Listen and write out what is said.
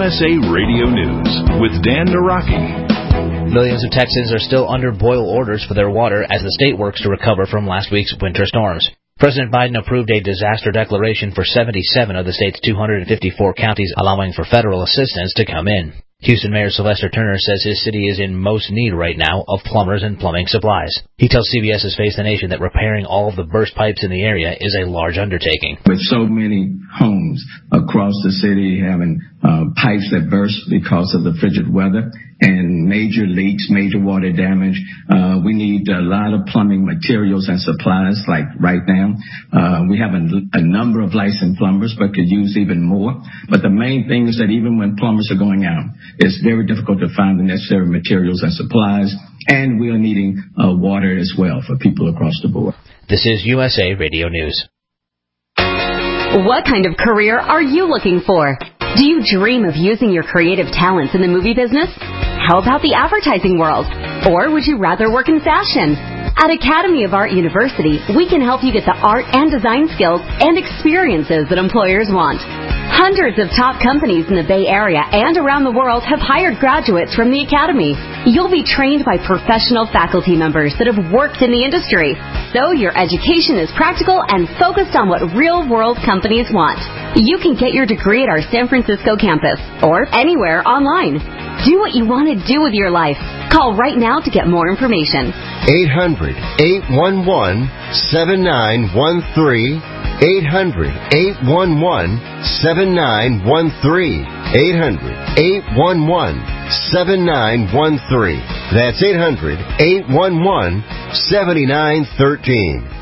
USA Radio News with Dan Naraki. Millions of Texans are still under boil orders for their water as the state works to recover from last week's winter storms. President Biden approved a disaster declaration for 77 of the state's 254 counties, allowing for federal assistance to come in. Houston Mayor Sylvester Turner says his city is in most need right now of plumbers and plumbing supplies. He tells CBS's Face the Nation that repairing all of the burst pipes in the area is a large undertaking. With so many homes across the city having pipes that burst because of the frigid weather and major leaks, major water damage, we need a lot of plumbing materials and supplies like right now. We have a number of licensed plumbers, but could use even more. But the main thing is that even when plumbers are going out, it's very difficult to find the necessary materials and supplies, and we are needing water as well for people across the board. This is USA Radio News. What kind of career are you looking for? Do you dream of using your creative talents in the movie business? How about the advertising world? Or would you rather work in fashion? At Academy of Art University, we can help you get the art and design skills and experiences that employers want. Hundreds of top companies in the Bay Area and around the world have hired graduates from the Academy. You'll be trained by professional faculty members that have worked in the industry, so your education is practical and focused on what real-world companies want. You can get your degree at our San Francisco campus or anywhere online. Do what you want to do with your life. Call right now to get more information. 800-811-7913. 800-811-7913. 800-811-7913. That's 800-811-7913.